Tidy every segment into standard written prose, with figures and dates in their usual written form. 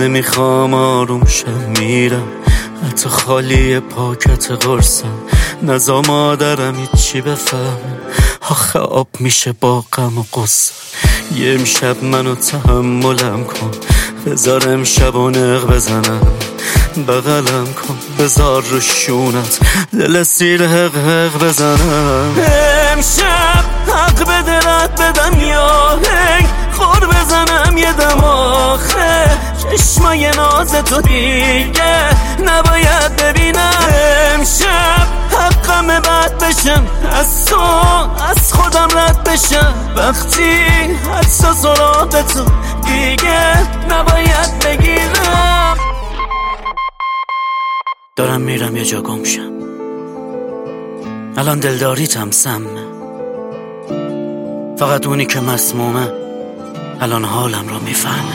نمیخوام آروم شم میرم، حتی خالی پاکت قرصم. نزا مادرم هیچی بفهم، آخه آب میشه با غم و غصه. یه امشب منو تحملم کن، بذار امشب و نق بزنم. بغلم کن بذار رو شونت دل سیر حق حق بزنم. امشب حق به دلت بدم یا هنگ خور بزنم یه دم آخه. چشمای ناز تو دیگه نباید ببینم. امشب حقم بد بشم از تو، از خودم رد بشم. وقتی حدسا سراغ تو دیگه نباید بگیرم. دارم میرم یه جا گم شم، الان دلداریتم سمه. فقط اونی که مسمومه الان حالم رو میفهمه.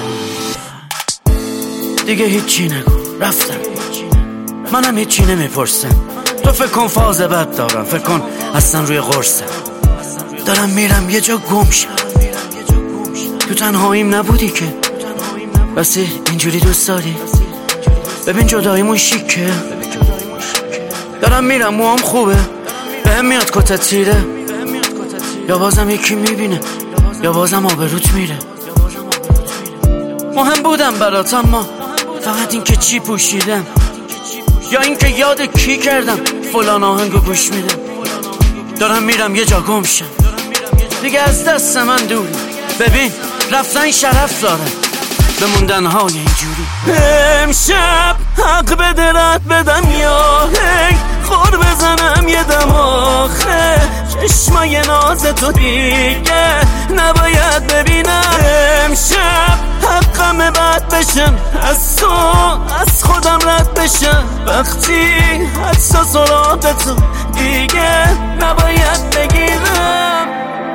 دیگه هیچی نگو رفتم، منم هیچی نمیپرسم. تو فکر کن فاز بد دارم، فکر کن اصلا روی قرصم. دارم میرم یه جا گم شم، تو تنهاییم نبودی که بسی اینجوری دوست داری. ببین جداییمون شیکه. دارم میرم موام خوبه، بهم میاد کتت تیره. یا بازم یکی میبینه یا بازم آبروت میره. مهم بودم برات اما فقط این که چی پوشیدم، یا این که یاد کی کردم فلان آهنگو گوش میدم. دارم میرم یه جا گم شم، دیگه از دست من دوری. ببین رفتن شرف داره، بموندن های اینجوری. امشب حق به دلت بدم یا هنگ خور بزنم یه دم آخه. چشمای ناز تو دیگه نباید ببینم. امشب حقم بد بشم از تو، از خودم رد بشم. وقتی حدسا سراغ تو دیگه نباید بگیرم.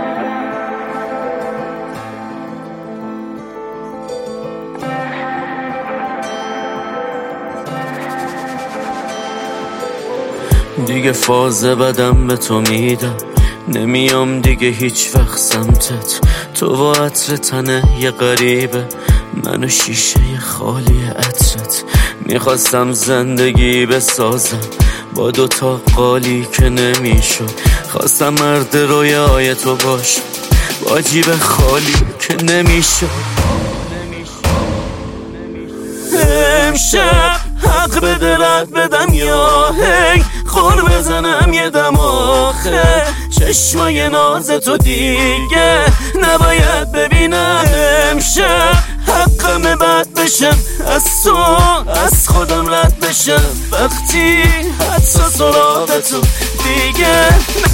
دیگه فاز بدم به تو میدم، نمیام دیگه هیچ وقت سمتت. تو و عطر تنه یه غریبه، منو شیشه خالی عطرت. میخواستم زندگی بسازم با دوتا قالی که نمیشد. خواستم مرد رویای تو باشم با جیب خالی که نمیشد. امشب حق به دلت بدم یا هی خور بزنم یه دم آخه. چشمای ناز تو دیگه نباید ببینم. امشب حقم بد بشم از تو، از خودم رد بشم. وقتی حدسا سراغ تو دیگه.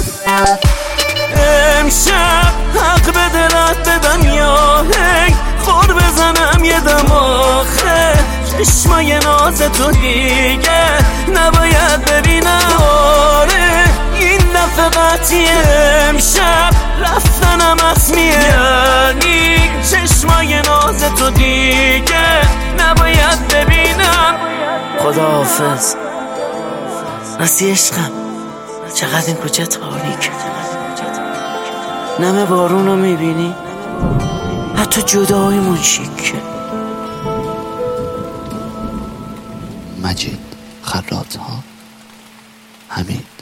امشب حق به دلت بدم یا هی خور بزنم یه دم آخه. چشمای ناز تو دیگه نباید ببینم. آره این دفعه قطعیه، امشب رفتنم حتمیه. یعنی چشمای ناز تو دیگه نباید ببینم. خداحافظ راستی عشقم، چقدر این کوچه تاریکه. نم بارونو میبینی، حتی جداییمون شیکه. مجید خراط ها، همین.